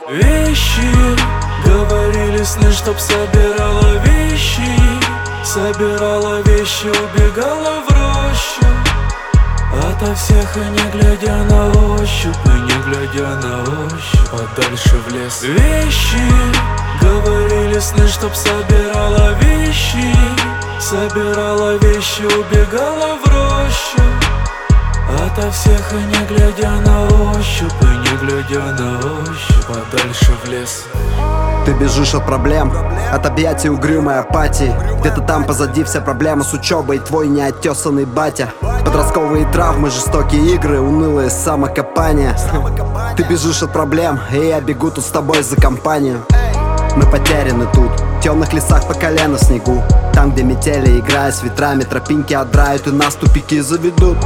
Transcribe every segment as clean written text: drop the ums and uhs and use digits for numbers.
Вещи, говорили сны, чтоб собирала вещи. Собирала вещи, убегала в рощу. Ото всех и не глядя на ощупь, и не глядя на ощупь, подальше в лес. Вещи, говорили сны, чтоб собирала вещи. Собирала вещи, убегала в рощу. Ото всех и не глядя на ощупь, и не глядя на ощупь, подальше в лес. Ты бежишь от проблем, от объятий угрюмой апатии. Где-то там позади вся проблема с учебой и твой неоттесанный батя. Подростковые травмы, жестокие игры, унылое самокопание. Ты бежишь от проблем, и я бегу тут с тобой за компанию. Мы потеряны тут, в темных лесах по колено в снегу. Там, где метели, играя с ветрами, тропинки отдрают и нас тупики заведут.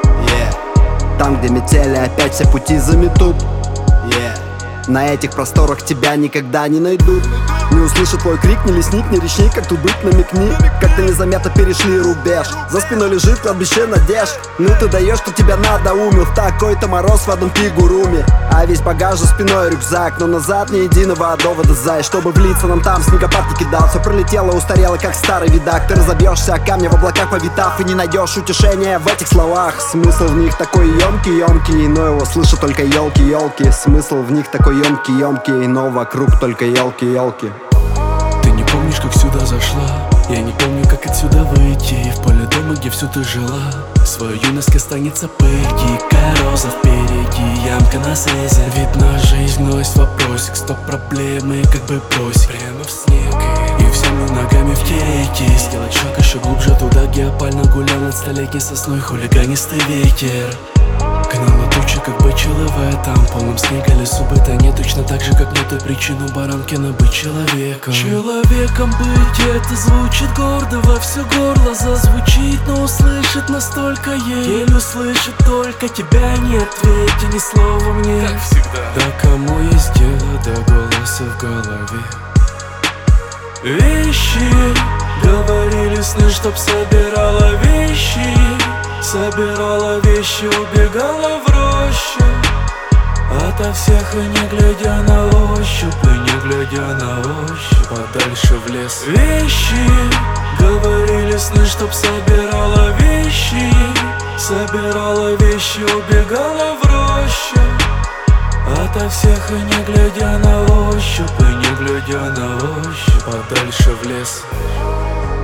Там, где метели, опять все пути заметут. На этих просторах тебя никогда не найдут. Не услышит твой крик, ни лесник, ни речник. Как тут быть, намекни. Как-то незаметно перешли рубеж. За спиной лежит кладбище надежд. Ну ты даешь, что тебя надоумил. В такой-то мороз в одном кигуруме. А весь багаж за спиной рюкзак. Но назад ни единого довода, зай. Чтобы влиться нам там, снегопад не кидал. Все пролетело, устарело, как старый видак. Ты разобьешься о камни в облаках повитав. И не найдешь утешения в этих словах. Смысл в них такой емкий, но его слышат только елки. Смысл в них такой емкий, но вокруг только елки. Ты не помнишь, как сюда зашла? Я не помню, как отсюда выйти. В поле дома, где всю ты жила. Свою юность останется пыль. Дикая роза впереди, ямка на срезе. Видно жизнь, гнось, вопросик. Стоп, проблемы, как бы бросить прямо в снег. И всеми ногами втереть. Сделать шаг еще глубже туда, где опально гулял над столетней сосной хулиганистый ветер. Гнала тучи, как бычила в этом полном снега лесу быта. Не точно так же, как нету причину Баранкина быть человеком. Человеком быть, это звучит гордо, во все горло зазвучит, но услышит настолько еле услышит только тебя, не ответи ни слова мне. Как всегда. Да кому есть дело до голоса в голове? Вещи, говорили сны, чтоб собирала вещи. Собирала вещи, убегала в рощу. Ото всех и не глядя на ощупь, и не глядя на ощупь, подальше в лес. Вещи, говорили сны, чтоб собирала вещи. Собирала вещи, убегала в рощу. Ото всех и не глядя на ощупь, и не глядя на ощупь, подальше в лес.